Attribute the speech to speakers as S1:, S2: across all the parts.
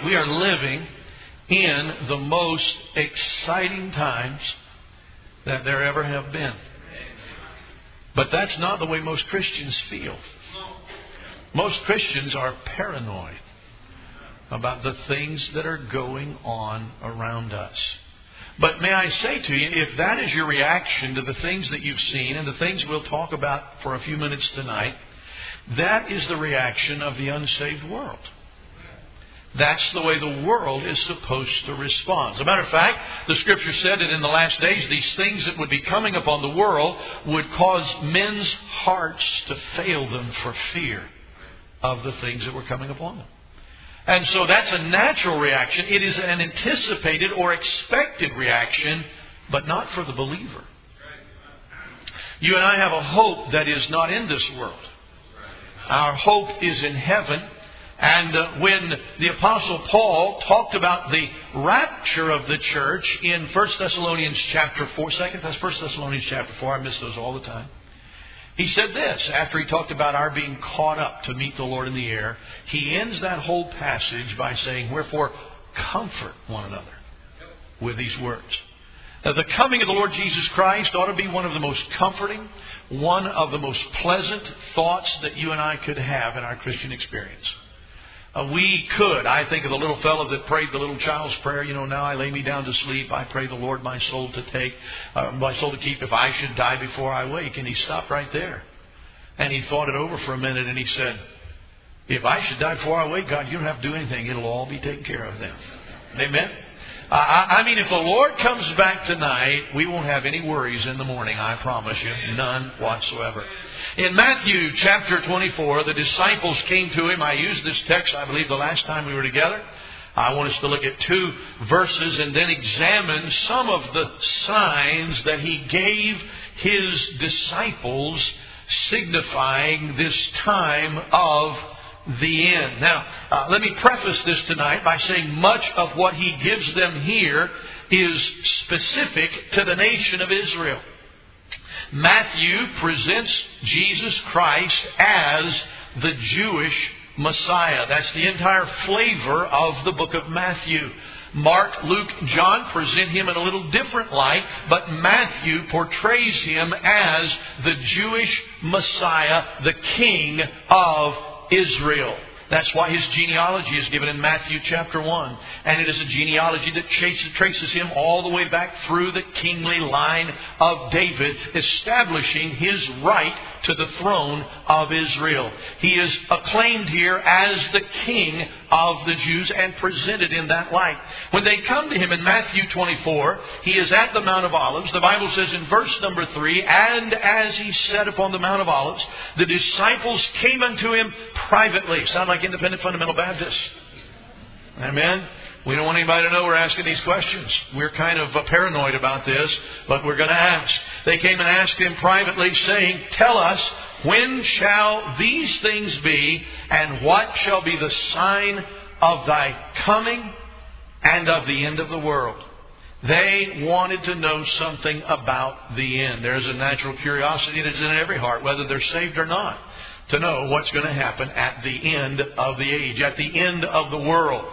S1: we are living in the most exciting times that there ever have been. But that's not the way most Christians feel. Most Christians are paranoid about the things that are going on around us. But may I say to you, if that is your reaction to the things that you've seen and the things we'll talk about for a few minutes tonight, that is the reaction of the unsaved world. That's the way the world is supposed to respond. As a matter of fact, the Scripture said that in the last days, these things that would be coming upon the world would cause men's hearts to fail them for fear of the things that were coming upon them. And so that's a natural reaction. It is an anticipated or expected reaction, but not for the believer. You and I have a hope that is not in this world. Our hope is in heaven. And when the Apostle Paul talked about the rapture of the church in 1 Thessalonians chapter 4, 1 Thessalonians chapter 4, I miss those all the time. He said this, after he talked about our being caught up to meet the Lord in the air, he ends that whole passage by saying, wherefore, comfort one another with these words. Now, the coming of the Lord Jesus Christ ought to be one of the most comforting, one of the most pleasant thoughts that you and I could have in our Christian experience. We could. I think of the little fellow that prayed the little child's prayer. Now I lay me down to sleep. I pray the Lord my soul to keep if I should die before I wake. And he stopped right there. And he thought it over for a minute and he said, if I should die before I wake, God, you don't have to do anything. It'll all be taken care of then. Amen? I mean, if the Lord comes back tonight, we won't have any worries in the morning, I promise you. None whatsoever. In Matthew chapter 24, the disciples came to him. I used this text, I believe, the last time we were together. I want us to look at 2 verses and then examine some of the signs that he gave his disciples signifying this time of the end. Now, let me preface this tonight by saying much of what he gives them here is specific to the nation of Israel. Matthew presents Jesus Christ as the Jewish Messiah. That's the entire flavor of the book of Matthew. Mark, Luke, John present him in a little different light, but Matthew portrays him as the Jewish Messiah, the King of Israel. That's why his genealogy is given in Matthew chapter 1. And it is a genealogy that traces him all the way back through the kingly line of David, establishing his right to the throne of Israel. He is acclaimed here as the King of the Jews and presented in that light. When they come to him in Matthew 24, he is at the Mount of Olives. The Bible says in verse number 3, and as he sat upon the Mount of Olives, the disciples came unto him privately. Sound like independent fundamental Baptists? Amen? We don't want anybody to know we're asking these questions. We're kind of paranoid about this, but we're going to ask. They came and asked him privately, saying, tell us, when shall these things be, and what shall be the sign of thy coming and of the end of the world? They wanted to know something about the end. There's a natural curiosity that is in every heart, whether they're saved or not, to know what's going to happen at the end of the age, at the end of the world.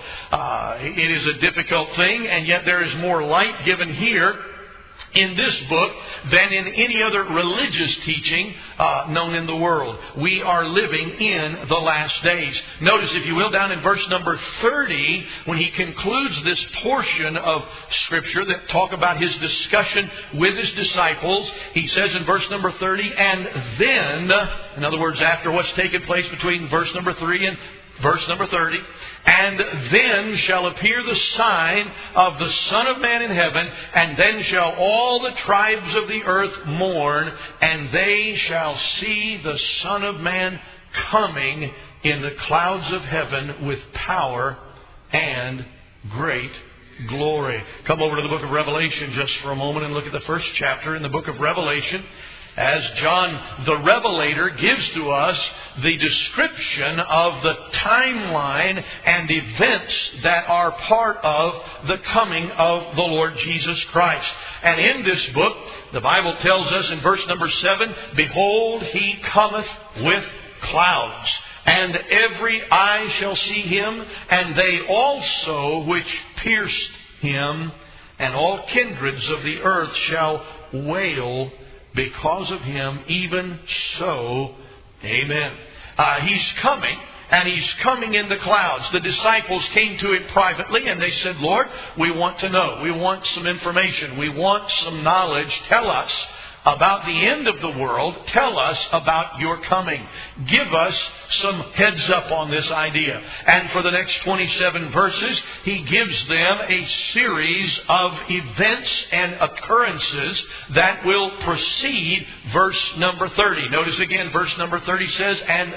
S1: It is a difficult thing, and yet there is more light given here in this book than in any other religious teaching known in the world. We are living in the last days. Notice, if you will, down in verse number 30, when he concludes this portion of Scripture that talk about his discussion with his disciples, he says in verse number 30, and then, in other words, after what's taken place between verse number 3 and verse number 30, and then shall appear the sign of the Son of Man in heaven, and then shall all the tribes of the earth mourn, and they shall see the Son of Man coming in the clouds of heaven with power and great glory. Come over to the book of Revelation just for a moment and look at the first chapter in the book of Revelation, as John the Revelator gives to us the description of the timeline and events that are part of the coming of the Lord Jesus Christ. And in this book, the Bible tells us in verse number 7, behold, he cometh with clouds. And every eye shall see him, and they also which pierced him, and all kindreds of the earth shall wail because of him. Even so, amen. He's coming. And He's coming in the clouds. The disciples came to Him privately and they said, Lord, we want to know. We want some information. We want some knowledge. Tell us about the end of the world. Tell us about your coming. Give us some heads up on this idea. And for the next 27 verses, He gives them a series of events and occurrences that will precede verse number 30. Notice again, verse number 30 says, And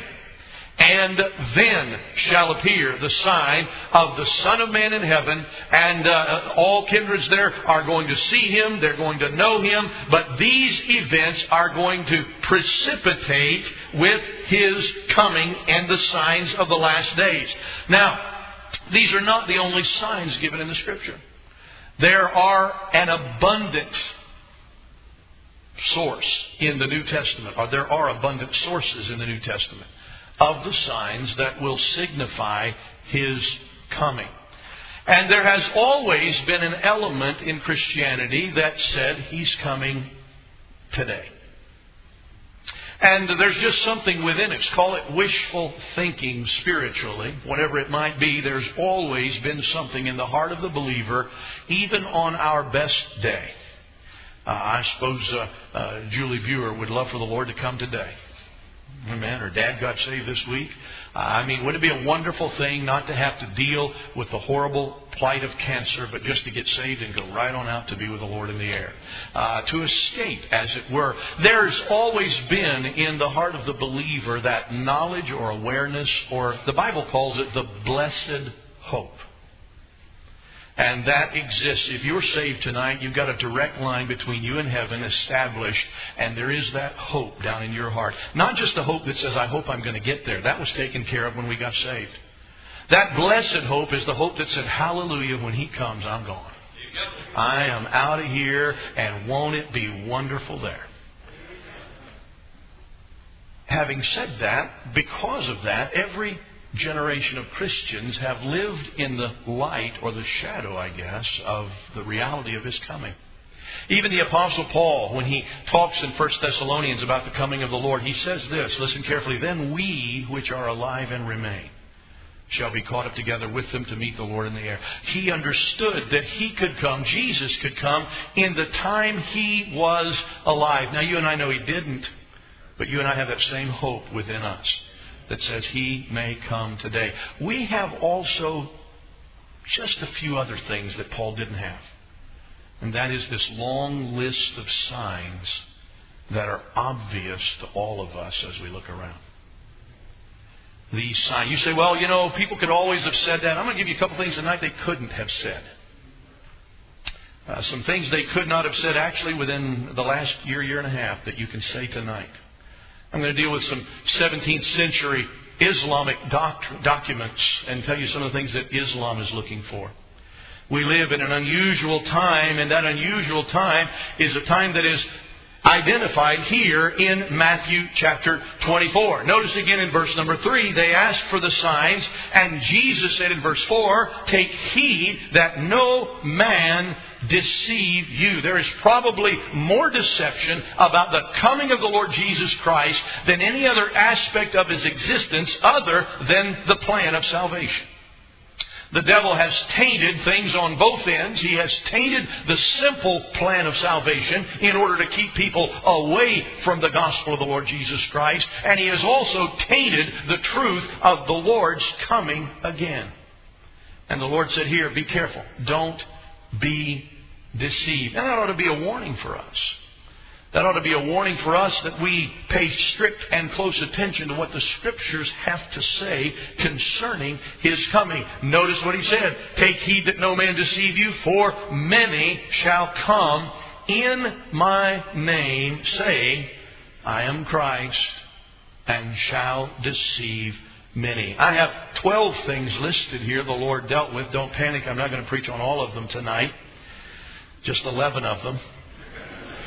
S1: then shall appear the sign of the Son of Man in heaven, and all kindreds there are going to see Him, they're going to know Him, but these events are going to precipitate with His coming and the signs of the last days. Now, these are not the only signs given in the Scripture. There are an abundant source in the New Testament, or there are abundant sources in the New Testament of the signs that will signify His coming. And there has always been an element in Christianity that said He's coming today. And there's just something within us, call it wishful thinking spiritually, whatever it might be, there's always been something in the heart of the believer, even on our best day. I suppose Julie Buer would love for the Lord to come today. Amen. Her dad got saved this week. Wouldn't it be a wonderful thing not to have to deal with the horrible plight of cancer, but just to get saved and go right on out to be with the Lord in the air? To escape, as it were. There's always been in the heart of the believer that knowledge or awareness, or the Bible calls it the blessed hope. And that exists. If you're saved tonight, you've got a direct line between you and heaven established. And there is that hope down in your heart. Not just a hope that says, I hope I'm going to get there. That was taken care of when we got saved. That blessed hope is the hope that said, hallelujah, when He comes, I'm gone. I am out of here, and won't it be wonderful there? Having said that, because of that, every generation of Christians have lived in the light, or the shadow, I guess, of the reality of His coming. Even the Apostle Paul, when he talks in 1 Thessalonians about the coming of the Lord, he says this, listen carefully, Then we which are alive and remain shall be caught up together with them to meet the Lord in the air. He understood that He could come, Jesus could come, in the time He was alive. Now you and I know He didn't, but you and I have that same hope within us that says He may come today. We have also just a few other things that Paul didn't have. And that is this long list of signs that are obvious to all of us as we look around. These signs. You say, well, people could always have said that. I'm going to give you a couple things tonight they couldn't have said. Some things they could not have said actually within the last year and a half that you can say tonight. I'm going to deal with some 17th century Islamic documents and tell you some of the things that Islam is looking for. We live in an unusual time, and that unusual time is a time that is identified here in Matthew chapter 24. Notice again in verse number 3, they asked for the signs, and Jesus said in verse 4, Take heed that no man deceive you. There is probably more deception about the coming of the Lord Jesus Christ than any other aspect of His existence other than the plan of salvation. The devil has tainted things on both ends. He has tainted the simple plan of salvation in order to keep people away from the gospel of the Lord Jesus Christ. And he has also tainted the truth of the Lord's coming again. And the Lord said here, be careful. Don't be deceived. And that ought to be a warning for us. That ought to be a warning for us that we pay strict and close attention to what the Scriptures have to say concerning His coming. Notice what He said. Take heed that no man deceive you, for many shall come in my name, saying, I am Christ, and shall deceive many. I have 12 things listed here the Lord dealt with. Don't panic. I'm not going to preach on all of them tonight. Just 11 of them.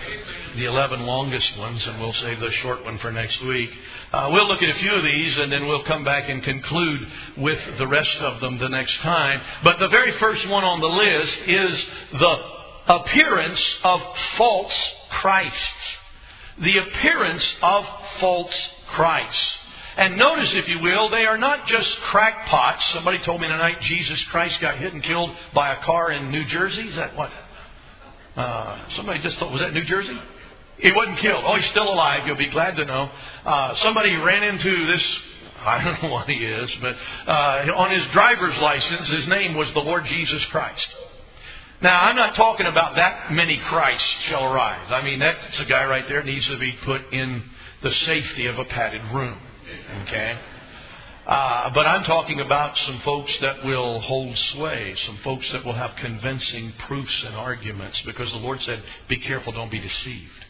S1: the 11 longest ones, and we'll save the short one for next week. We'll look at a few of these, and then we'll come back and conclude with the rest of them the next time. But the very first one on the list is the appearance of false Christs. The appearance of false Christs. And notice, if you will, they are not just crackpots. Somebody told me tonight Jesus Christ got hit and killed by a car in New Jersey. Is that what? Somebody just told, was that New Jersey? He wasn't killed. Oh, he's still alive. You'll be glad to know. Somebody ran into this, I don't know what he is, but on his driver's license, his name was the Lord Jesus Christ. Now, I'm not talking about that many Christs shall arise. I mean, that's a guy right there needs to be put in the safety of a padded room. Okay? But I'm talking about some folks that will hold sway, some folks that will have convincing proofs and arguments, because the Lord said, be careful, don't be deceived.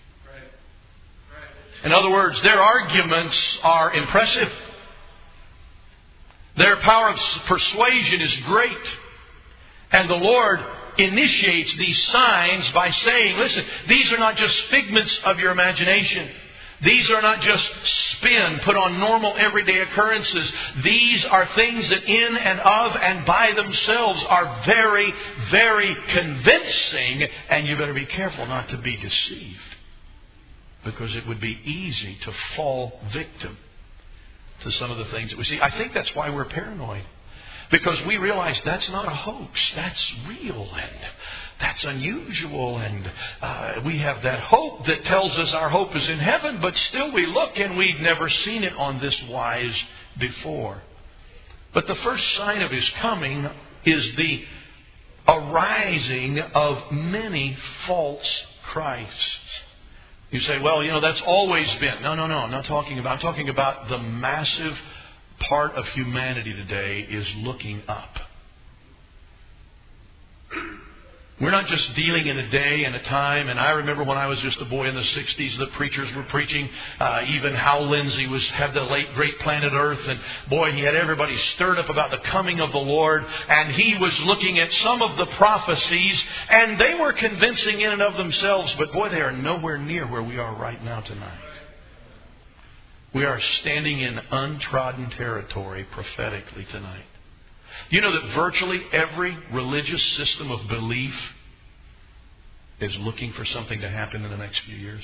S1: In other words, their arguments are impressive. Their power of persuasion is great. And the Lord initiates these signs by saying, listen, these are not just figments of your imagination. These are not just spin put on normal everyday occurrences. These are things that in and of and by themselves are very, very convincing. And you better be careful not to be deceived. Because it would be easy to fall victim to some of the things that we see. I think that's why we're paranoid. Because we realize that's not a hoax. That's real and that's unusual. And we have that hope that tells us our hope is in heaven. But still we look and we've never seen it on this wise before. But the first sign of His coming is the arising of many false Christs. You say, well, that's always been. No, I'm not talking about. I'm talking about the massive part of humanity today is looking up. We're not just dealing in a day and a time. And I remember when I was just a boy in the 60s, the preachers were preaching. Even Hal Lindsey had the late great Planet Earth. And boy, he had everybody stirred up about the coming of the Lord. And he was looking at some of the prophecies. And they were convincing in and of themselves. But boy, they are nowhere near where we are right now tonight. We are standing in untrodden territory prophetically tonight. You know that virtually every religious system of belief is looking for something to happen in the next few years.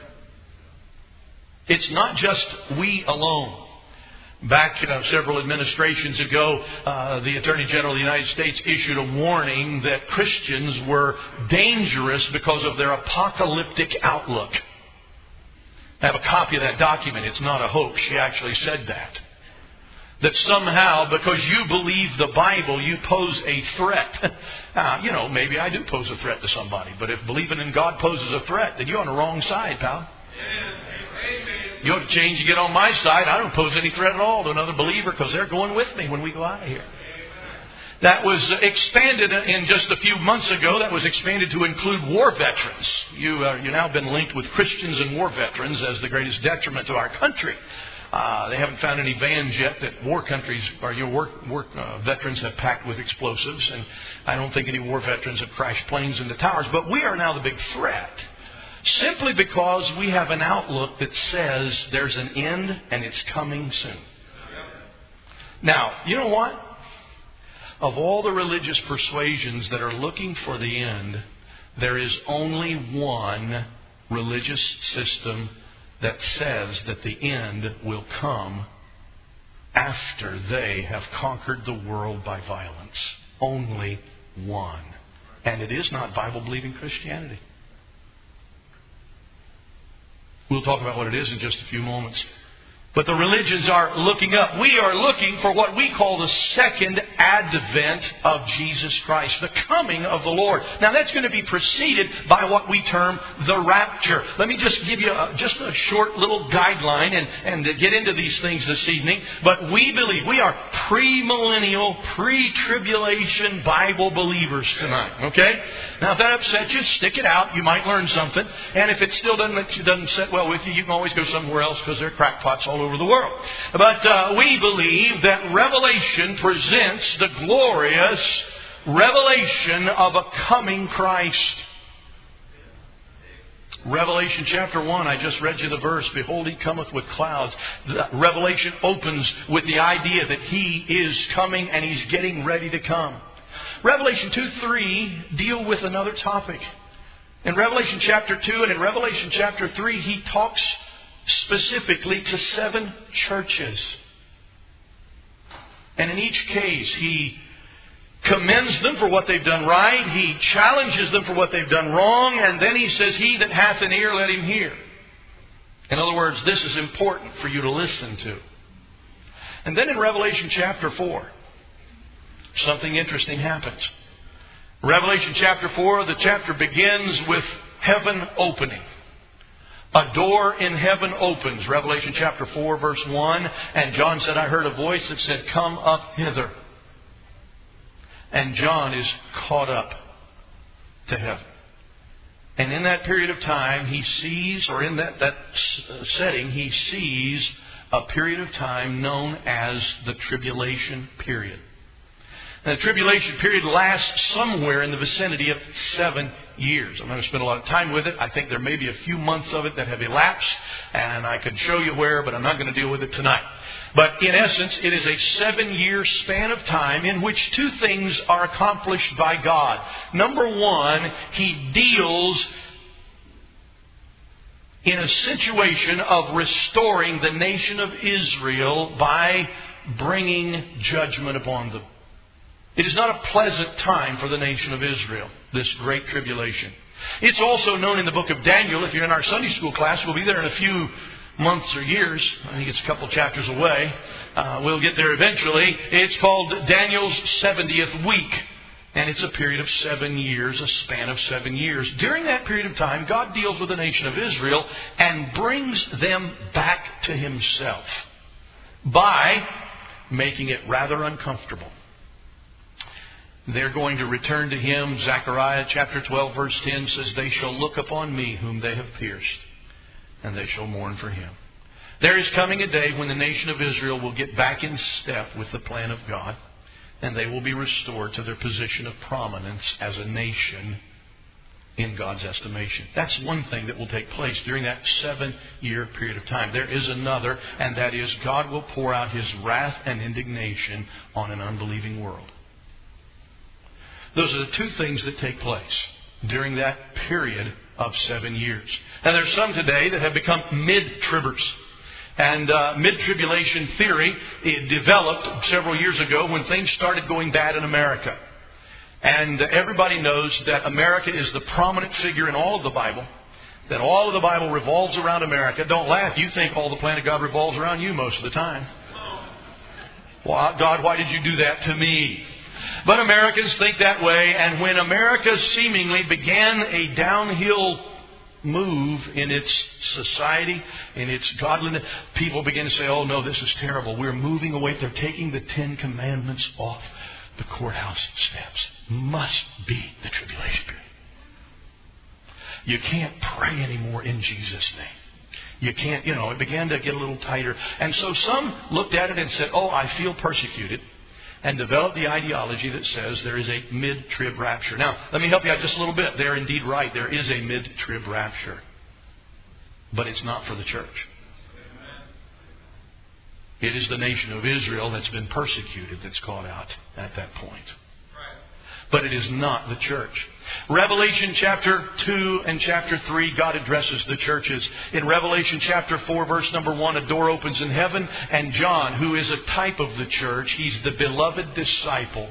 S1: It's not just we alone. Back several administrations ago, the Attorney General of the United States issued a warning that Christians were dangerous because of their apocalyptic outlook. I have a copy of that document. It's not a hoax. She actually said that. That somehow, because you believe the Bible, you pose a threat. Maybe I do pose a threat to somebody. But if believing in God poses a threat, then you're on the wrong side, pal. You ought to change and get on my side. I don't pose any threat at all to another believer because they're going with me when we go out of here. That was expanded in just a few months ago. That was expanded to include war veterans. You've now been linked with Christians and war veterans as the greatest detriment to our country. They haven't found any vans yet that war countries or veterans have packed with explosives, and I don't think any war veterans have crashed planes into towers. But we are now the big threat, simply because we have an outlook that says there's an end and it's coming soon. Now, you know what? Of all the religious persuasions that are looking for the end, there is only one religious system that says that the end will come after they have conquered the world by violence. Only one. And it is not Bible-believing Christianity. We'll talk about what it is in just a few moments. But the religions are looking up. We are looking for what we call the second advent of Jesus Christ, the coming of the Lord. Now that's going to be preceded by what we term the rapture. Let me just give you just a short little guideline and get into these things this evening. But we believe we are premillennial, pre-tribulation Bible believers tonight. Okay? Now if that upsets you, stick it out. You might learn something. And if it still doesn't sit well with you, you can always go somewhere else because there are crackpots all over the world. But we believe that Revelation presents the glorious revelation of a coming Christ. Revelation chapter 1, I just read you the verse, behold, He cometh with clouds. Revelation opens with the idea that He is coming and He's getting ready to come. Revelation 2-3 deal with another topic. In Revelation chapter 2 and in Revelation chapter 3, He talks specifically to 7 churches. And in each case, He commends them for what they've done right. He challenges them for what they've done wrong. And then He says, he that hath an ear, let him hear. In other words, this is important for you to listen to. And then in Revelation chapter 4, something interesting happens. Revelation chapter 4, the chapter begins with heaven opening. A door in heaven opens. Revelation chapter 4, verse 1. And John said, I heard a voice that said, come up hither. And John is caught up to heaven. And in that period of time, he sees, or in that setting, he sees a period of time known as the tribulation period. And the tribulation period lasts somewhere in the vicinity of 7 years. I'm going to spend a lot of time with it. I think there may be a few months of it that have elapsed, and I could show you where, but I'm not going to deal with it tonight. But in essence, it is a 7-year span of time in which 2 things are accomplished by God. Number 1, He deals in a situation of restoring the nation of Israel by bringing judgment upon them. It is not a pleasant time for the nation of Israel, this great tribulation. It's also known in the book of Daniel. If you're in our Sunday school class, we'll be there in a few months or years. I think it's a couple chapters away. We'll get there eventually. It's called Daniel's 70th week. And it's a period of 7 years, a span of 7 years. During that period of time, God deals with the nation of Israel and brings them back to Himself by making it rather uncomfortable. They're going to return to Him. Zechariah chapter 12 verse 10 says, they shall look upon me whom they have pierced, and they shall mourn for Him. There is coming a day when the nation of Israel will get back in step with the plan of God, and they will be restored to their position of prominence as a nation in God's estimation. That's one thing that will take place during that 7-year period of time. There is another, and that is God will pour out His wrath and indignation on an unbelieving world. Those are the 2 things that take place during that period of 7 years. And there's some today that have become mid-tribbers. And mid-tribulation theory, it developed several years ago when things started going bad in America. And everybody knows that America is the prominent figure in all of the Bible. That all of the Bible revolves around America. Don't laugh. You think all the plan of God revolves around you most of the time. Well, God, why did you do that to me? But Americans think that way, and when America seemingly began a downhill move in its society, in its godliness, people began to say, oh no, this is terrible. We're moving away. They're taking the 10 Commandments off the courthouse steps. Must be the tribulation period. You can't pray anymore in Jesus' name. You can't, it began to get a little tighter. And so some looked at it and said, oh, I feel persecuted. And developed the ideology that says there is a mid-trib rapture. Now, let me help you out just a little bit. They're indeed right. There is a mid-trib rapture. But it's not for the church. It is the nation of Israel that's been persecuted that's caught out at that point. But it is not the church. Revelation chapter 2 and chapter 3, God addresses the churches. In Revelation chapter 4, verse number 1, a door opens in heaven, and John, who is a type of the church, he's the beloved disciple,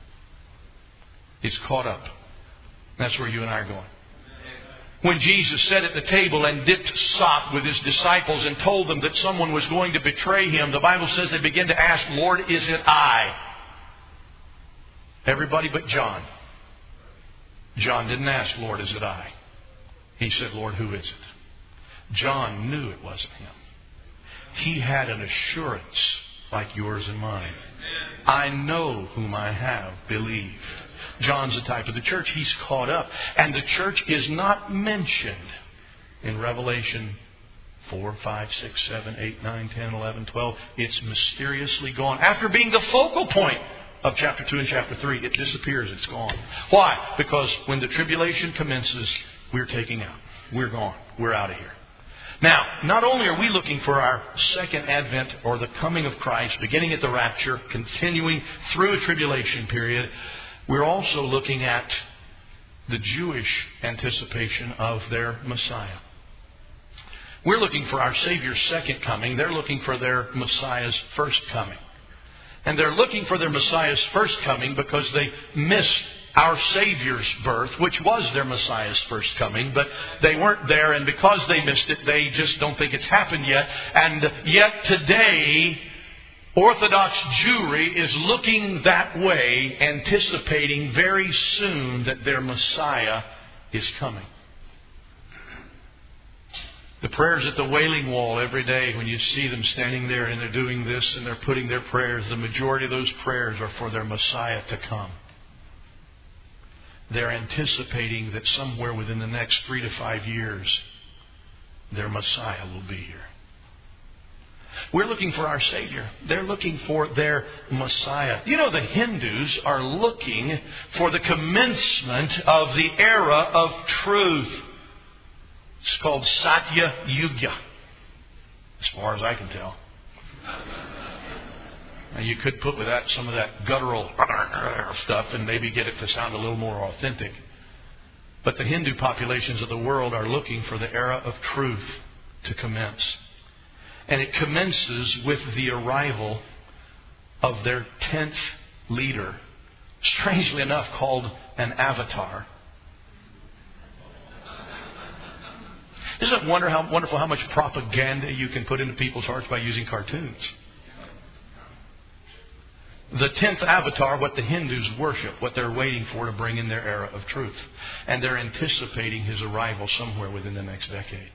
S1: is caught up. That's where you and I are going. When Jesus sat at the table and dipped sop with His disciples and told them that someone was going to betray Him, the Bible says they began to ask, Lord, is it I? Everybody but John. John didn't ask, Lord, is it I? He said, Lord, who is it? John knew it wasn't him. He had an assurance like yours and mine. I know whom I have believed. John's a type of the church. He's caught up. And the church is not mentioned in Revelation 4, 5, 6, 7, 8, 9, 10, 11, 12. It's mysteriously gone. After being the focal point of chapter 2 and chapter 3, it disappears. It's gone. Why? Because when the tribulation commences, we're taking out. we're gone. We're out of here. Now, not only are we looking for our second advent or the coming of Christ, beginning at the rapture, continuing through a tribulation period, we're also looking at the Jewish anticipation of their Messiah. We're looking for our Savior's second coming. They're looking for their Messiah's first coming. And they're looking for their Messiah's first coming because they missed our Savior's birth, which was their Messiah's first coming, but they weren't there, and because they missed it, they just don't think it's happened yet. And yet today, Orthodox Jewry is looking that way, anticipating very soon that their Messiah is coming. The prayers at the Wailing Wall every day, when you see them standing there and they're doing this and they're putting their prayers, the majority of those prayers are for their Messiah to come. They're anticipating that somewhere within the next 3 to 5 years, their Messiah will be here. We're looking for our Savior. They're looking for their Messiah. You know, the Hindus are looking for the commencement of the era of truth. It's called Satya Yuga, as far as I can tell. And you could put with that some of that guttural stuff and maybe get it to sound a little more authentic. But the Hindu populations of the world are looking for the era of truth to commence. And it commences with the arrival of their 10th leader, strangely enough called an avatar. Isn't it wonderful how much propaganda you can put into people's hearts by using cartoons? The 10th avatar, what the Hindus worship, what they're waiting for to bring in their era of truth. And they're anticipating his arrival somewhere within the next decade.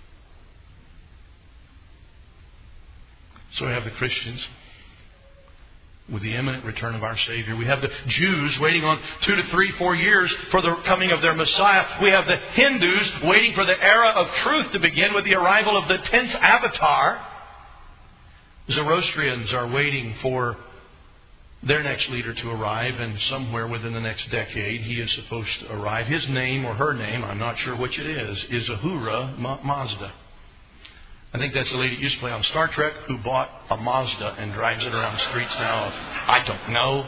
S1: So we have the Christians with the imminent return of our Savior. We have the Jews waiting on 2 to 3, 4 years for the coming of their Messiah. We have the Hindus waiting for the era of truth to begin with the arrival of the 10th avatar. Zoroastrians are waiting for their next leader to arrive, and somewhere within the next decade he is supposed to arrive. His name, or her name, I'm not sure which it is Ahura Mazda. I think that's the lady that used to play on Star Trek who bought a Mazda and drives it around the streets now. I don't know.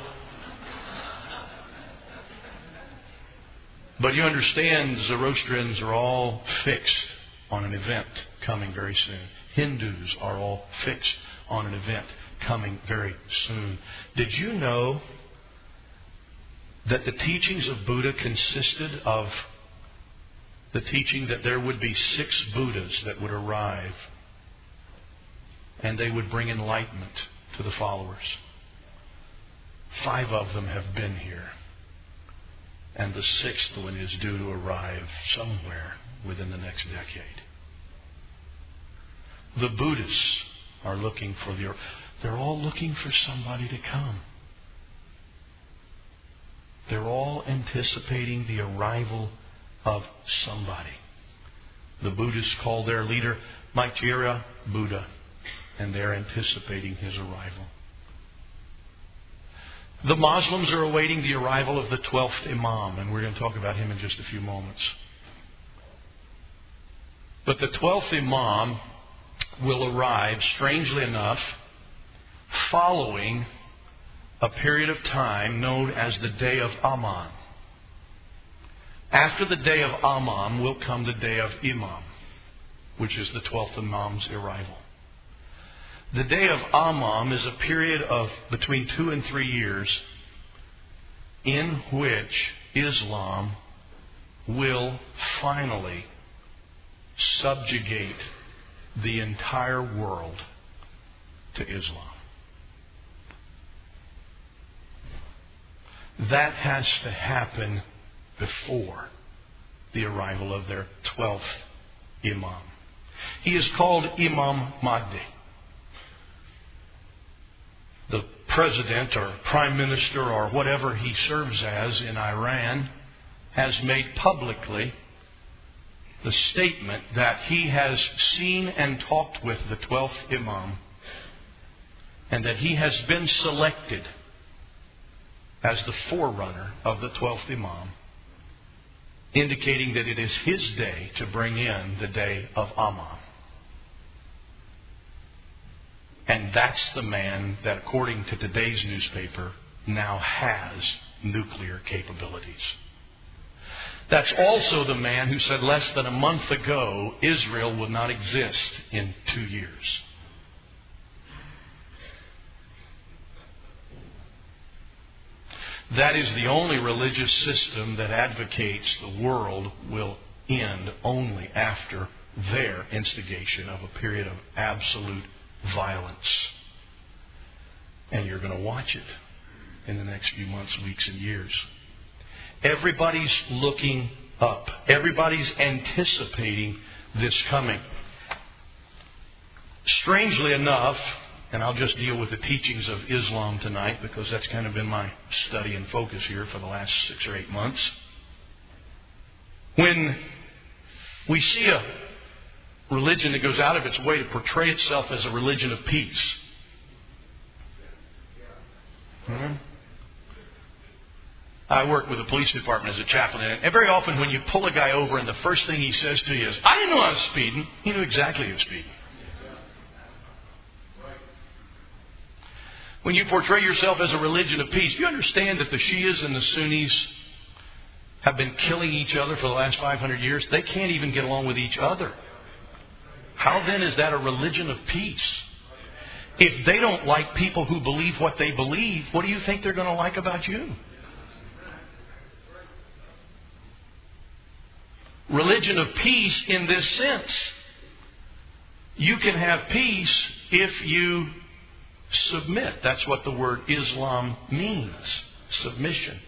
S1: But you understand, Zoroastrians are all fixed on an event coming very soon. Hindus are all fixed on an event coming very soon. Did you know that the teachings of Buddha consisted of the teaching that there would be 6 Buddhas that would arrive and they would bring enlightenment to the followers? 5 of them have been here, and the 6th one is due to arrive somewhere within the next decade. The Buddhists are looking for they're all looking for somebody to come. They're all anticipating the arrival of somebody. The Buddhists call their leader Maitreya Buddha, and they're anticipating his arrival. The Muslims are awaiting the arrival of the 12th Imam, and we're going to talk about him in just a few moments. But the 12th Imam will arrive, strangely enough, following a period of time known as the Day of Aman. After the Day of Aman will come the Day of Imam, which is the 12th Imam's arrival. The Day of Aman is a period of between 2 and 3 years in which Islam will finally subjugate the entire world to Islam. That has to happen before the arrival of their 12th Imam. He is called Imam Mahdi. The president or prime minister or whatever he serves as in Iran has made publicly the statement that he has seen and talked with the 12th Imam, and that he has been selected as the forerunner of the 12th Imam, indicating that it is his day to bring in the day of Ammon. And that's the man that, according to today's newspaper, now has nuclear capabilities. That's also the man who said less than a month ago, Israel would not exist in 2 years. That is the only religious system that advocates the world will end only after their instigation of a period of absolute violence. And you're going to watch it in the next few months, weeks, and years. Everybody's looking up. Everybody's anticipating this coming. Strangely enough, and I'll just deal with the teachings of Islam tonight because that's kind of been my study and focus here for the last 6 or 8 months. When we see a religion that goes out of its way to portray itself as a religion of peace. I work with the police department as a chaplain, and very often when you pull a guy over and the first thing he says to you is, "I didn't know I was speeding," he knew exactly he was speeding. When you portray yourself as a religion of peace, you understand that the Shias and the Sunnis have been killing each other for the last 500 years. They can't even get along with each other. How then is that a religion of peace? If they don't like people who believe what they believe, what do you think they're going to like about you? Religion of peace in this sense. You can have peace if you submit. That's what the word Islam means. Submission.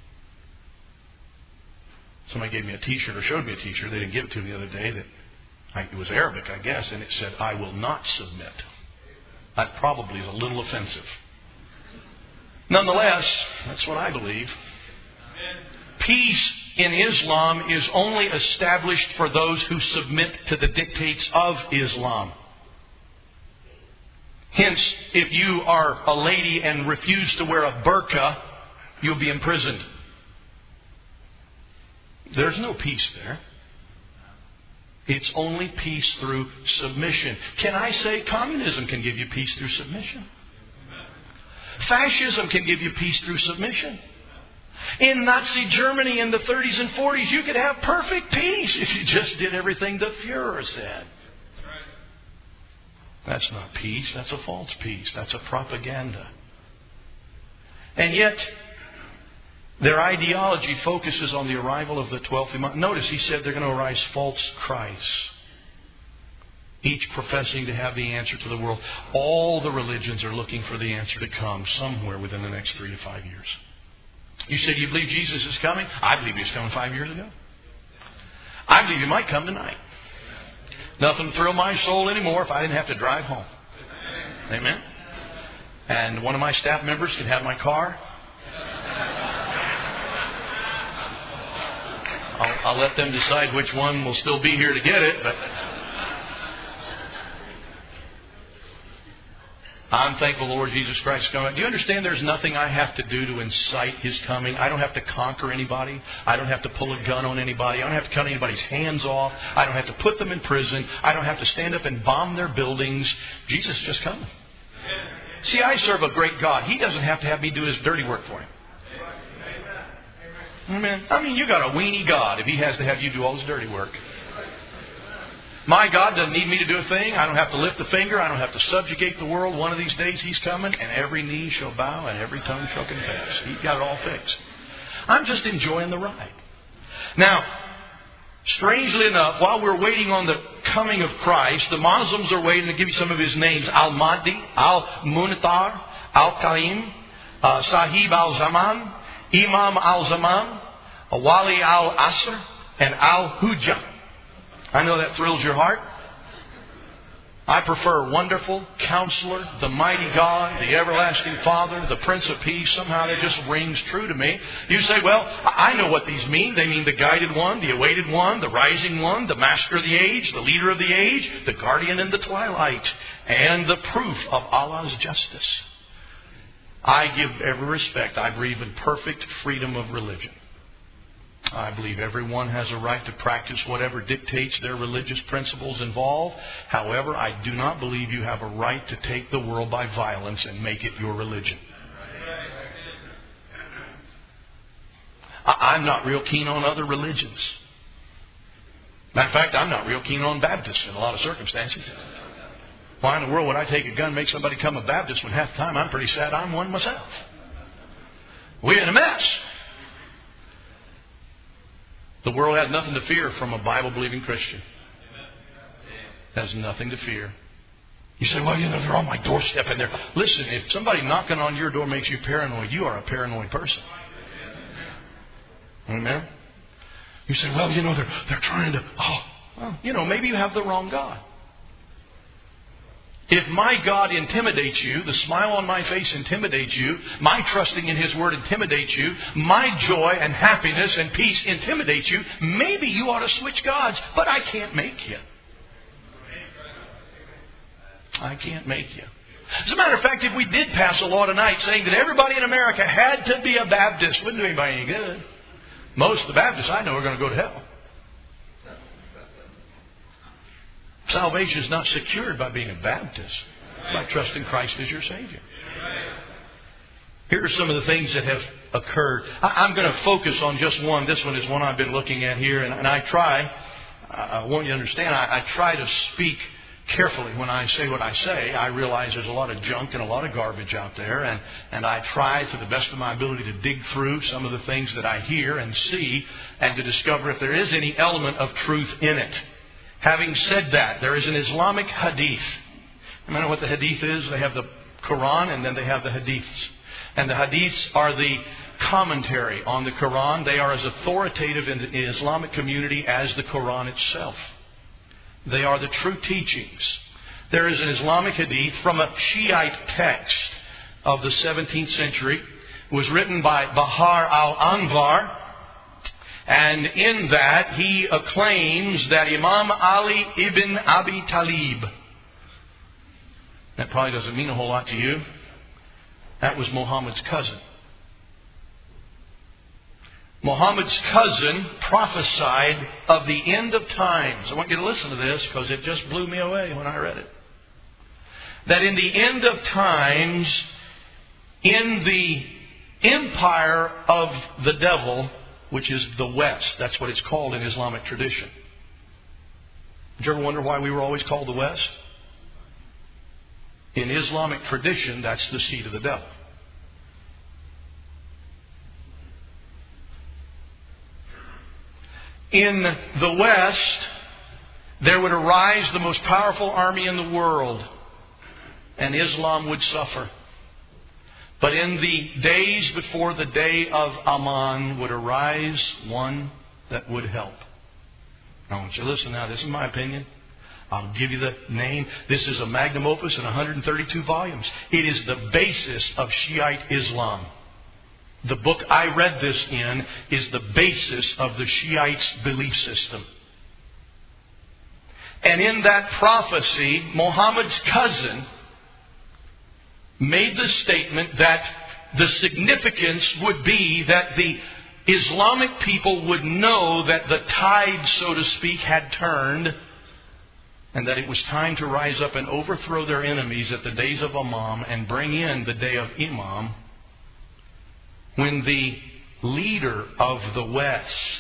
S1: Somebody gave me a t-shirt or showed me a t-shirt. They didn't give it to me the other day. It was Arabic, I guess, and it said, "I will not submit." That probably is a little offensive. Nonetheless, that's what I believe. Peace in Islam is only established for those who submit to the dictates of Islam. Hence, if you are a lady and refuse to wear a burqa, you'll be imprisoned. There's no peace there. It's only peace through submission. Can I say communism can give you peace through submission? Fascism can give you peace through submission. In Nazi Germany in the 30s and 40s, you could have perfect peace if you just did everything the Fuhrer said. That's not peace. That's a false peace. That's a propaganda. And yet, their ideology focuses on the arrival of the 12th Imam. Notice he said they're going to arise false Christs, each professing to have the answer to the world. All the religions are looking for the answer to come somewhere within the next 3 to 5 years. You said you believe Jesus is coming? I believe He was coming 5 years ago. I believe He might come tonight. Nothing would thrill my soul anymore if I didn't have to drive home. Amen? And one of my staff members can have my car. I'll let them decide which one will still be here to get it, but I'm thankful the Lord Jesus Christ is coming. Do you understand there's nothing I have to do to incite His coming? I don't have to conquer anybody. I don't have to pull a gun on anybody. I don't have to cut anybody's hands off. I don't have to put them in prison. I don't have to stand up and bomb their buildings. Jesus is just coming. See, I serve a great God. He doesn't have to have me do His dirty work for Him. Amen. I mean, you got a weenie God if He has to have you do all His dirty work. My God doesn't need me to do a thing. I don't have to lift a finger. I don't have to subjugate the world. One of these days He's coming, and every knee shall bow and every tongue shall confess. He's got it all fixed. I'm just enjoying the ride. Now, strangely enough, while we're waiting on the coming of Christ, the Muslims are waiting to give you some of His names. Al-Mahdi, Al-Muntar, Al-Qaim, Sahib Al-Zaman, Imam Al-Zaman, Wali Al-Asr, and Al-Hujjah. I know that thrills your heart. I prefer Wonderful Counselor, the Mighty God, the Everlasting Father, the Prince of Peace. Somehow that just rings true to me. You say, well, I know what these mean. They mean the Guided One, the Awaited One, the Rising One, the Master of the Age, the Leader of the Age, the Guardian in the Twilight, and the proof of Allah's justice. I give every respect. I believe in perfect freedom of religion. I believe everyone has a right to practice whatever dictates their religious principles involve. However, I do not believe you have a right to take the world by violence and make it your religion. I'm not real keen on other religions. Matter of fact, I'm not real keen on Baptists in a lot of circumstances. Why in the world would I take a gun and make somebody become a Baptist when half the time I'm pretty sad I'm one myself? We're in a mess. The world has nothing to fear from a Bible-believing Christian. Has nothing to fear. You say, well, they're on my doorstep and they're... Listen, if somebody knocking on your door makes you paranoid, you are a paranoid person. Amen? You say, well, they're trying to... maybe you have the wrong God. If my God intimidates you, the smile on my face intimidates you, my trusting in His Word intimidates you, my joy and happiness and peace intimidates you, maybe you ought to switch gods, but I can't make you. I can't make you. As a matter of fact, if we did pass a law tonight saying that everybody in America had to be a Baptist, wouldn't do anybody any good. Most of the Baptists I know are going to go to hell. Salvation is not secured by being a Baptist, by trusting Christ as your Savior. Here are some of the things that have occurred. I'm going to focus on just one. This one is one I've been looking at here, and I want you to understand, I try to speak carefully when I say what I say. I realize there's a lot of junk and a lot of garbage out there, and I try to the best of my ability to dig through some of the things that I hear and see and to discover if there is any element of truth in it. Having said that, there is an Islamic hadith. You know what the hadith is? They have the Quran and then they have the hadiths. And the hadiths are the commentary on the Quran. They are as authoritative in the Islamic community as the Quran itself. They are the true teachings. There is an Islamic hadith from a Shiite text of the 17th century. It was written by Bahar al-Anvar. And in that, he acclaims that Imam Ali ibn Abi Talib, that probably doesn't mean a whole lot to you, that was Muhammad's cousin. Muhammad's cousin prophesied of the end of times. I want you to listen to this because it just blew me away when I read it. That in the end of times, in the empire of the devil, which is the West. That's what it's called in Islamic tradition. Did you ever wonder why we were always called the West? In Islamic tradition, that's the seat of the devil. In the West, there would arise the most powerful army in the world, and Islam would suffer. But in the days before the day of Aman would arise one that would help. I want you to listen now. This is my opinion. I'll give you the name. This is a magnum opus in 132 volumes. It is the basis of Shiite Islam. The book I read this in is the basis of the Shiites' belief system. And in that prophecy, Muhammad's cousin made the statement that the significance would be that the Islamic people would know that the tide, so to speak, had turned and that it was time to rise up and overthrow their enemies at the days of Imam and bring in the day of Imam, when the leader of the West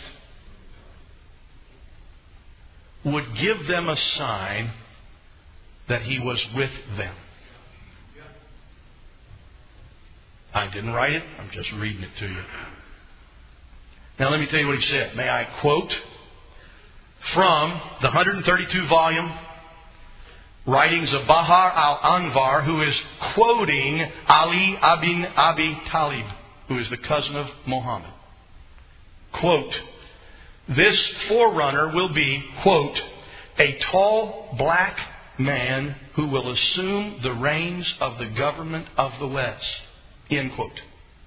S1: would give them a sign that he was with them. I didn't write it. I'm just reading it to you. Now let me tell you what he said. May I quote from the 132 volume writings of Bahar al-Anvar, who is quoting Ali ibn Abi Talib, who is the cousin of Muhammad. Quote, this forerunner will be, quote, a tall black man who will assume the reins of the government of the West. End quote.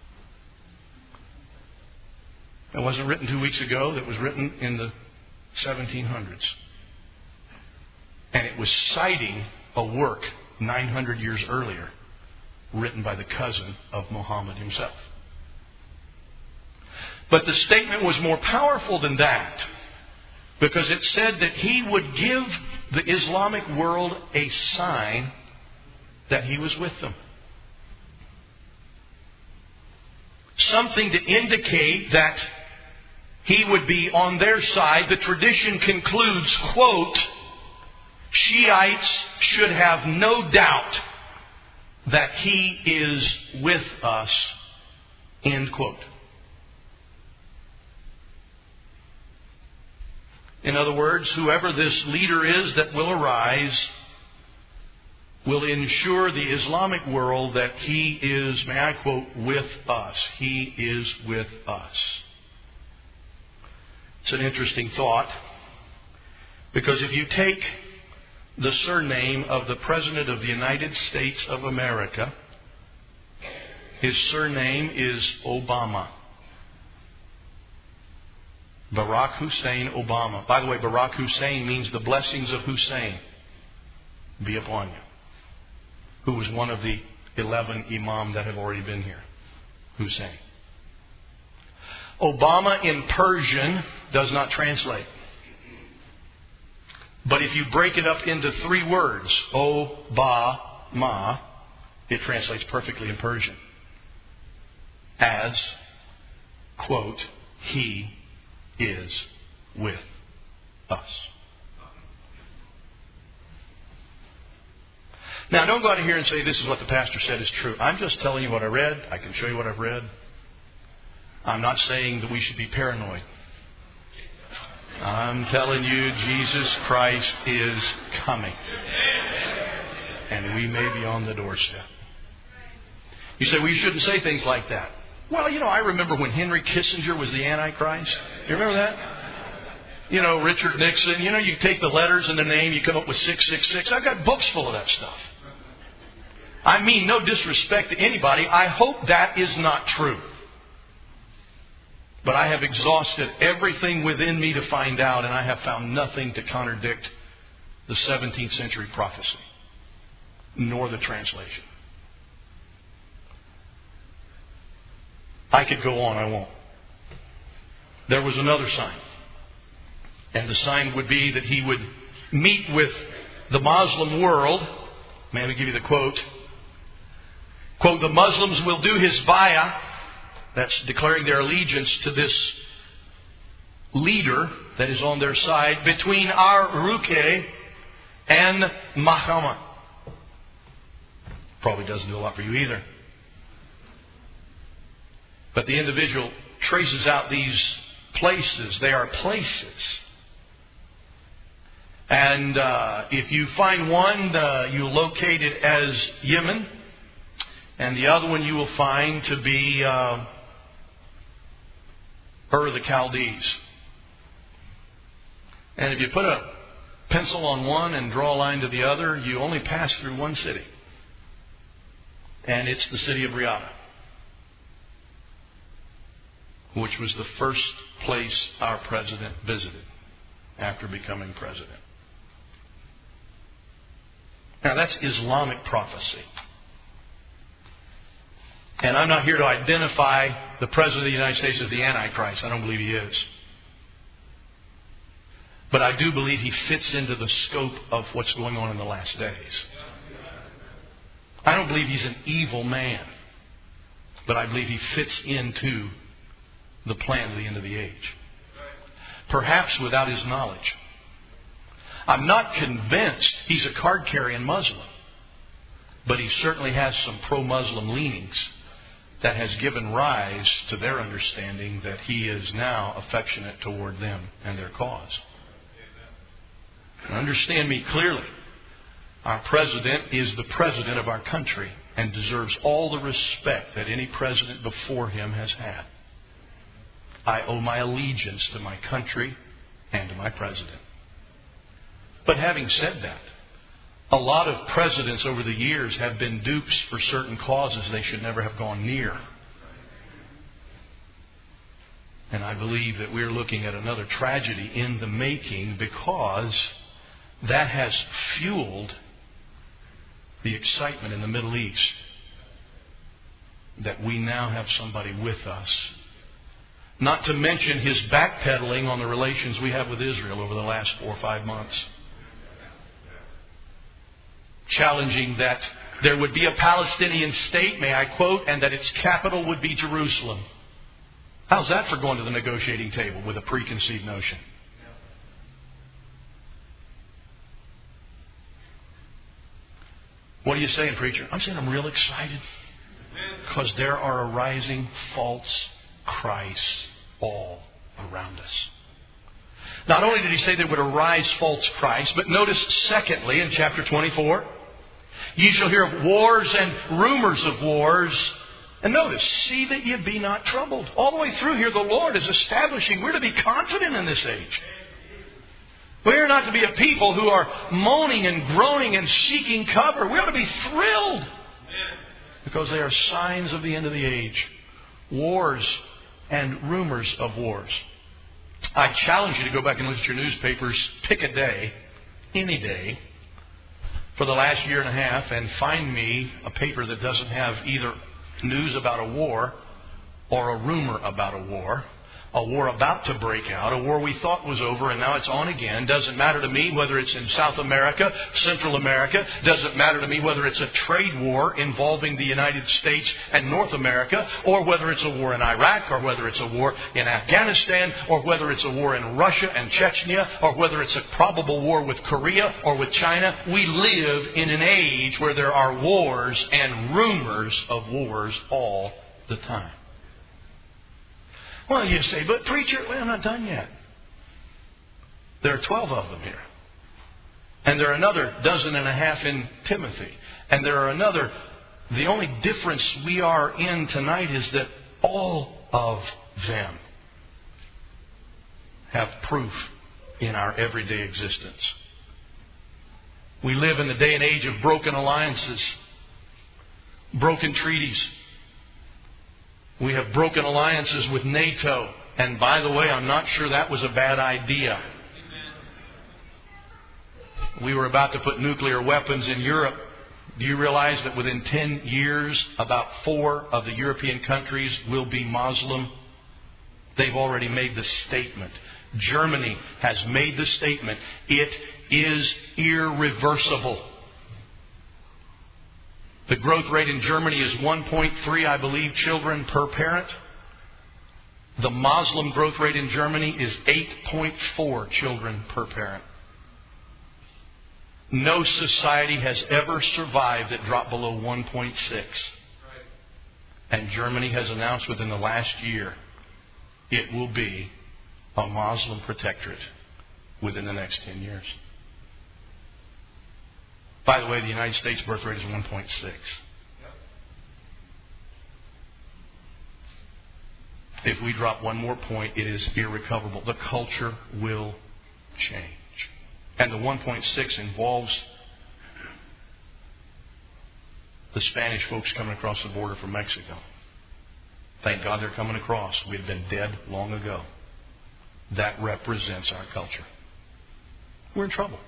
S1: It wasn't written 2 weeks ago. That was written in the 1700s. And it was citing a work 900 years earlier written by the cousin of Muhammad himself. But the statement was more powerful than that, because it said that He would give the Islamic world a sign that He was with them. Something to indicate that He would be on their side. The tradition concludes, quote, Shiites should have no doubt that He is with us, end quote. In other words, whoever this leader is that will arise will ensure the Islamic world that he is, may I quote, with us. He is with us. It's an interesting thought, because if you take the surname of the President of the United States of America, his surname is Obama. Barack Hussein Obama. By the way, Barack Hussein means the blessings of Hussein be upon you, who was one of the 11 imam that have already been here. Hussein. Obama in Persian does not translate. But if you break it up into 3 words, O-ba-ma, it translates perfectly in Persian. As, quote, He is with us. Now, don't go out of here and say this is what the pastor said is true. I'm just telling you what I read. I can show you what I've read. I'm not saying that we should be paranoid. I'm telling you, Jesus Christ is coming. And we may be on the doorstep. You say, well, you shouldn't say things like that. Well, I remember when Henry Kissinger was the Antichrist. You remember that? Richard Nixon. You take the letters and the name, you come up with 666. I've got books full of that stuff. I mean no disrespect to anybody. I hope that is not true. But I have exhausted everything within me to find out, and I have found nothing to contradict the 17th century prophecy, nor the translation. I could go on, I won't. There was another sign. And the sign would be that He would meet with the Muslim world. May I give you the quote? Quote, the Muslims will do His bay'ah. That's declaring their allegiance to this leader that is on their side, between our Ruqay and Muhammad. Probably doesn't do a lot for you either. But the individual traces out these places. They are places. And if you find one, you'll locate it as Yemen. And the other one you will find to be Ur of the Chaldees. And if you put a pencil on one and draw a line to the other, you only pass through one city. And it's the city of Riyadh, which was the first place our president visited after becoming president. Now that's Islamic prophecy. And I'm not here to identify the President of the United States as the Antichrist. I don't believe he is. But I do believe he fits into the scope of what's going on in the last days. I don't believe he's an evil man. But I believe he fits into the plan of the end of the age. Perhaps without his knowledge. I'm not convinced he's a card-carrying Muslim. But he certainly has some pro-Muslim leanings that has given rise to their understanding that he is now affectionate toward them and their cause. Understand me clearly. Our president is the president of our country and deserves all the respect that any president before him has had. I owe my allegiance to my country and to my president. But having said that, a lot of presidents over the years have been dupes for certain causes they should never have gone near. And I believe that we're looking at another tragedy in the making, because that has fueled the excitement in the Middle East. That we now have somebody with us Not to mention his backpedaling on the relations we have with Israel over the last 4 or 5 months. Challenging that there would be a Palestinian state, may I quote, and that its capital would be Jerusalem. How's that for going to the negotiating table with a preconceived notion? What are you saying, preacher? I'm saying I'm real excited. Because there are arising false Christs all around us. Not only did he say there would arise false Christs, but notice secondly in chapter 24, ye shall hear of wars and rumors of wars. And notice, see that ye be not troubled. All the way through here, the Lord is establishing we're to be confident in this age. We're not to be a people who are moaning and groaning and seeking cover. We ought to be thrilled. Because they are signs of the end of the age. Wars and rumors of wars. I challenge you to go back and look at your newspapers. Pick a day, any day, for the last year and a half, and find me a paper that doesn't have either news about a war or a rumor about a war about to break out, a war we thought was over and now it's on again. Doesn't matter to me whether it's in South America, Central America. Doesn't matter to me whether it's a trade war involving the United States and North America, or whether it's a war in Iraq, or whether it's a war in Afghanistan, or whether it's a war in Russia and Chechnya, or whether it's a probable war with Korea or with China. We live in an age where there are wars and rumors of wars all the time. Well, you say, but preacher, well, I'm not done yet. There are 12 of them here. And there are another 12 in Timothy. And there are another. The only difference we are in tonight is that all of them have proof in our everyday existence. We live in the day and age of broken alliances, broken treaties. We have broken alliances with NATO. And by the way, I'm not sure that was a bad idea. We were about to put nuclear weapons in Europe. Do you realize that within 10 years, about 4 of the European countries will be Muslim? They've already made the statement. Germany has made the statement. It is irreversible. The growth rate in Germany is 1.3, I believe, children per parent. The Muslim growth rate in Germany is 8.4 children per parent. No society has ever survived that dropped below 1.6. And Germany has announced within the last year it will be a Muslim protectorate within the next 10 years. By the way, the United States birth rate is 1.6. If we drop one more point, it is irrecoverable. The culture will change. And the 1.6 involves the Spanish folks coming across the border from Mexico. Thank God they're coming across. We'd been dead long ago. That represents our culture. We're in trouble.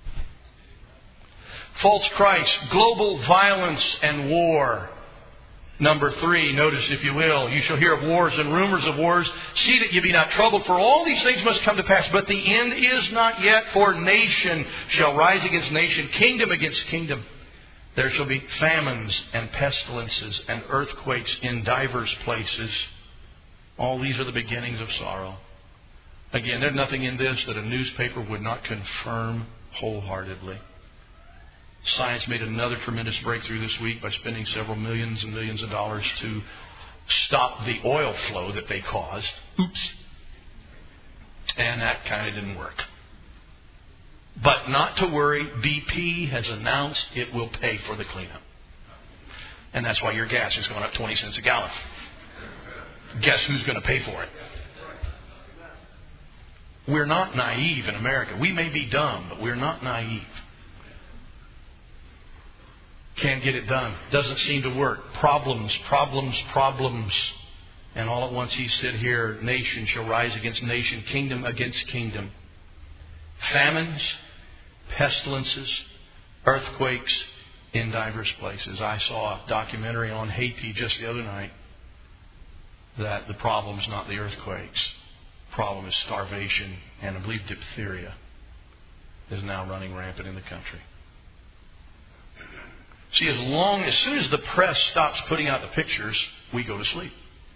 S1: False Christ, global violence and war. Number 3, notice if you will, you shall hear of wars and rumors of wars. See that ye be not troubled, for all these things must come to pass. But the end is not yet, for nation shall rise against nation, kingdom against kingdom. There shall be famines and pestilences and earthquakes in divers places. All these are the beginnings of sorrow. Again, there's nothing in this that a newspaper would not confirm wholeheartedly. Science made another tremendous breakthrough this week by spending several millions and millions of dollars to stop the oil flow that they caused. Oops. And that kind of didn't work. But not to worry, BP has announced it will pay for the cleanup. And that's why your gas is going up 20 cents a gallon. Guess who's going to pay for it? We're not naive in America. We may be dumb, but we're not naive. Can't get it done. Doesn't seem to work. Problems. And all at once he said here, nation shall rise against nation, kingdom against kingdom. Famines, pestilences, earthquakes in diverse places. I saw a documentary on Haiti just the other night. that the problem is not the earthquakes. The problem is starvation, and I believe diphtheria is now running rampant in the country. See, as soon as the press stops putting out the pictures, we go to sleep.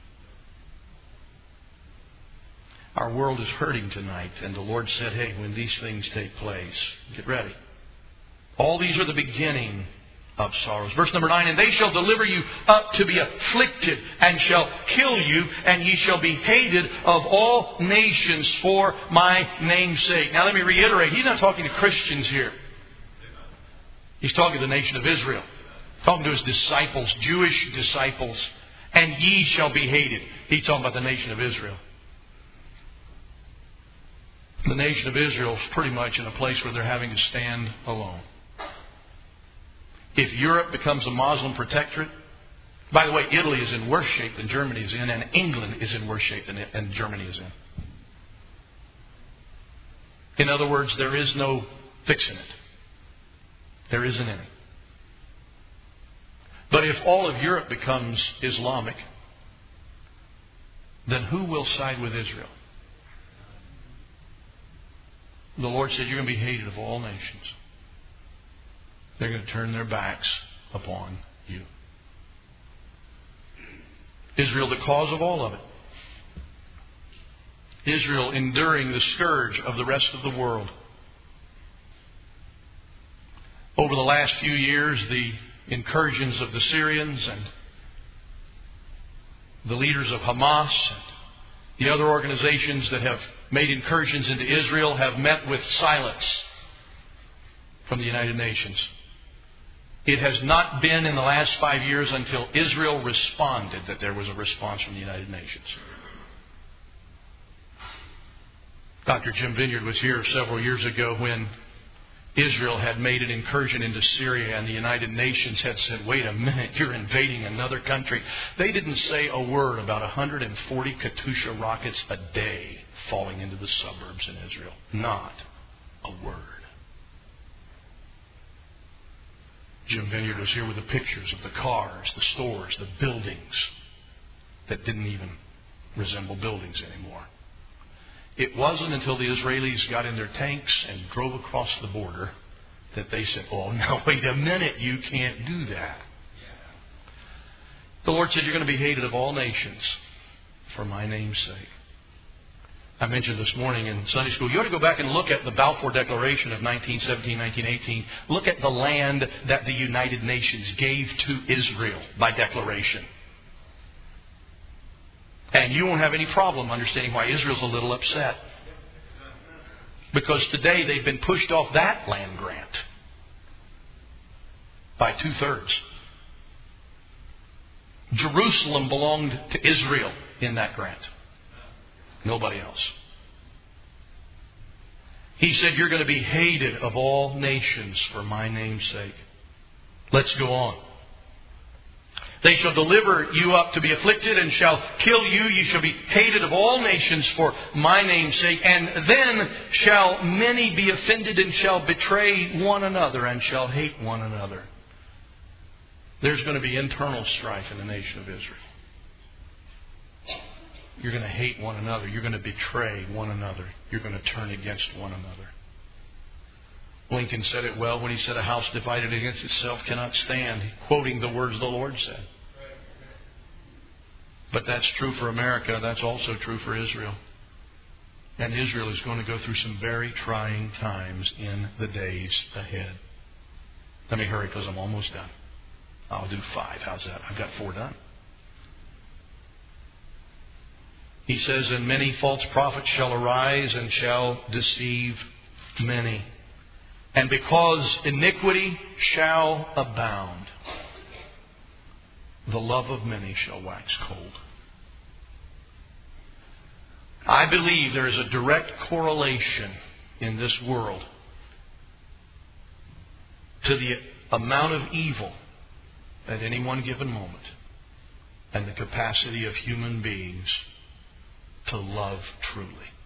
S1: Our world is hurting tonight, and the Lord said, hey, when these things take place, get ready. All these are the beginning of sorrows. Verse number 9, and they shall deliver you up to be afflicted, and shall kill you, and ye shall be hated of all nations for my name's sake. Now let me reiterate, he's not talking to Christians here. He's talking to the nation of Israel. Talking to his disciples, Jewish disciples. And ye shall be hated. He's talking about the nation of Israel. The nation of Israel is pretty much in a place where they're having to stand alone. If Europe becomes a Muslim protectorate, by the way, Italy is in worse shape than Germany is in, and England is in worse shape than Germany is in. In other words, there is no fixing it. There isn't any. But if all of Europe becomes Islamic, then who will side with Israel? The Lord said, you're going to be hated of all nations. They're going to turn their backs upon you. Israel, the cause of all of it. Israel enduring the scourge of the rest of the world. Over the last few years, the incursions of the Syrians and the leaders of Hamas and the other organizations that have made incursions into Israel have met with silence from the United Nations. It has not been in the last 5 years until Israel responded that there was a response from the United Nations. Dr. Jim Vineyard was here several years ago when Israel had made an incursion into Syria, and the United Nations had said, wait a minute, you're invading another country. They didn't say a word about 140 Katyusha rockets a day falling into the suburbs in Israel. Not a word. Jim Vineyard was here with the pictures of the cars, the stores, the buildings that didn't even resemble buildings anymore. It wasn't until the Israelis got in their tanks and drove across the border that they said, oh, now wait a minute, you can't do that. The Lord said, you're going to be hated of all nations for my name's sake. I mentioned this morning in Sunday school, you ought to go back and look at the Balfour Declaration of 1917, 1918. Look at the land that the United Nations gave to Israel by declaration. And you won't have any problem understanding why Israel's a little upset. Because today they've been pushed off that land grant by 2/3. Jerusalem belonged to Israel in that grant. Nobody else. He said, you're going to be hated of all nations for my name's sake. Let's go on. They shall deliver you up to be afflicted and shall kill you. You shall be hated of all nations for my name's sake. And then shall many be offended and shall betray one another and shall hate one another. There's going to be internal strife in the nation of Israel. You're going to hate one another. You're going to betray one another. You're going to turn against one another. Lincoln said it well when he said, a house divided against itself cannot stand, quoting the words the Lord said. But that's true for America. That's also true for Israel. And Israel is going to go through some very trying times in the days ahead. Let me hurry because I'm almost done. I'll do 5. How's that? I've got 4 done. He says, and many false prophets shall arise and shall deceive many. And because iniquity shall abound, the love of many shall wax cold. I believe there is a direct correlation in this world to the amount of evil at any one given moment and the capacity of human beings to love truly.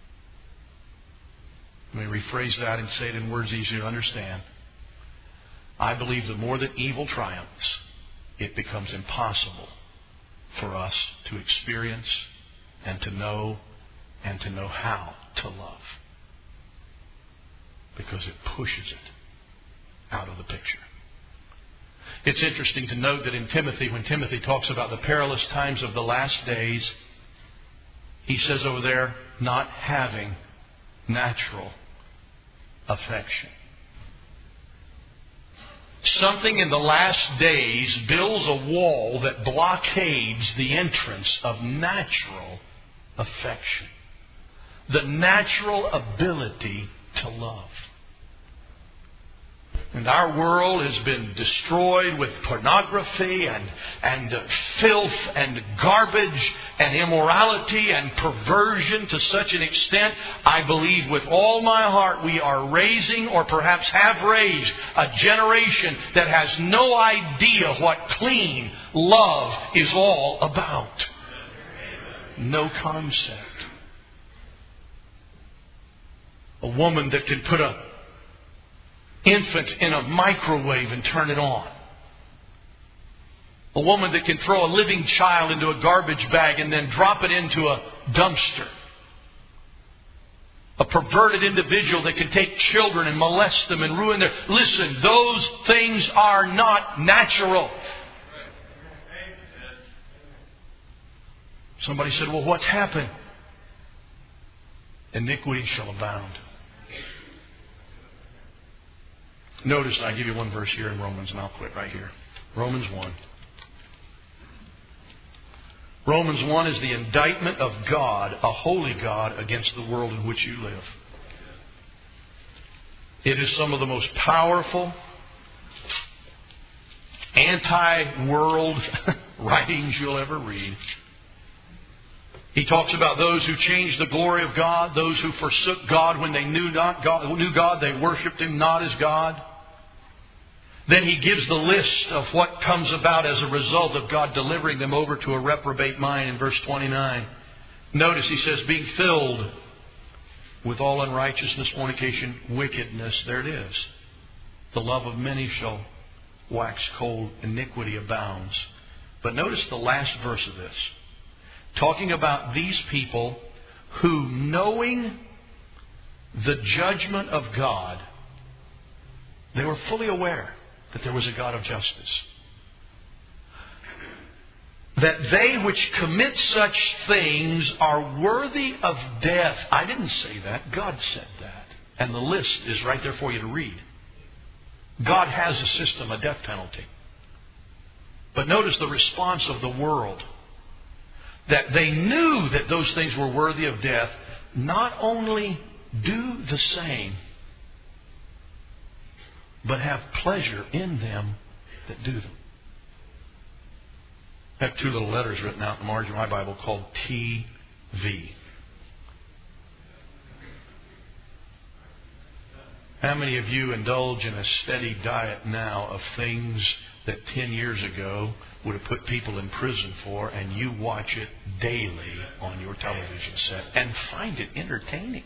S1: Let me rephrase that and say it in words easier to understand. I believe the more that evil triumphs, it becomes impossible for us to experience and to know how to love. Because it pushes it out of the picture. It's interesting to note that in Timothy, when Timothy talks about the perilous times of the last days, he says over there, not having natural affection. Something in the last days builds a wall that blockades the entrance of natural affection. The natural ability to love. And our world has been destroyed with pornography and filth and garbage and immorality and perversion to such an extent, I believe with all my heart we are raising, or perhaps have raised, a generation that has no idea what clean love is all about. No concept. A woman that can put an infant in a microwave and turn it on. A woman that can throw a living child into a garbage bag and then drop it into a dumpster. A perverted individual that can take children and molest them and ruin their... Listen, those things are not natural. Somebody said, well, what's happened? Iniquity shall abound. Notice, I give you one verse here in Romans, and I'll quit right here. Romans 1. Romans 1 is the indictment of God, a holy God, against the world in which you live. It is some of the most powerful, anti-world writings you'll ever read. He talks about those who changed the glory of God, those who forsook God when they knew God, they worshipped Him not as God. Then he gives the list of what comes about as a result of God delivering them over to a reprobate mind in verse 29. Notice he says, being filled with all unrighteousness, fornication, wickedness. There it is. The love of many shall wax cold, iniquity abounds. But notice the last verse of this. Talking about these people who, knowing the judgment of God, they were fully aware that there was a God of justice. That they which commit such things are worthy of death. I didn't say that. God said that. And the list is right there for you to read. God has a system, a death penalty. But notice the response of the world. That they knew that those things were worthy of death. Not only do the same, but have pleasure in them that do them. I have two little letters written out in the margin of my Bible called TV. How many of you indulge in a steady diet now of things that 10 years ago would have put people in prison for, and you watch it daily on your television set and find it entertaining?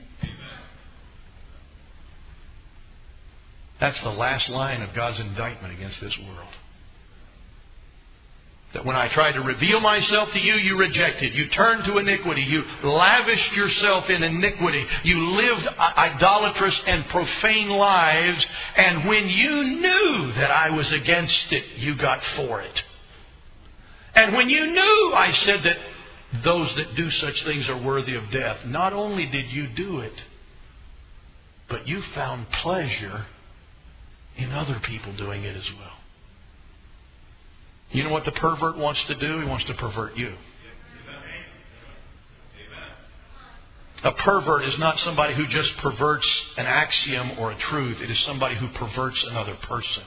S1: That's the last line of God's indictment against this world. That when I tried to reveal myself to you, you rejected. You turned to iniquity. You lavished yourself in iniquity. You lived idolatrous and profane lives. And when you knew that I was against it, you got for it. And when you knew I said that those that do such things are worthy of death, not only did you do it, but you found pleasure in other people doing it as well. You know what the pervert wants to do? He wants to pervert you. A pervert is not somebody who just perverts an axiom or a truth. It is somebody who perverts another person.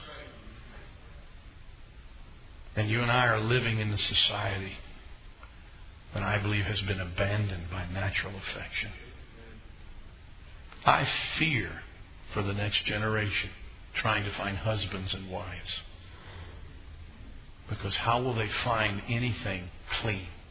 S1: And you and I are living in the society that I believe has been abandoned by natural affection. I fear for the next generation trying to find husbands and wives. Because how will they find anything clean?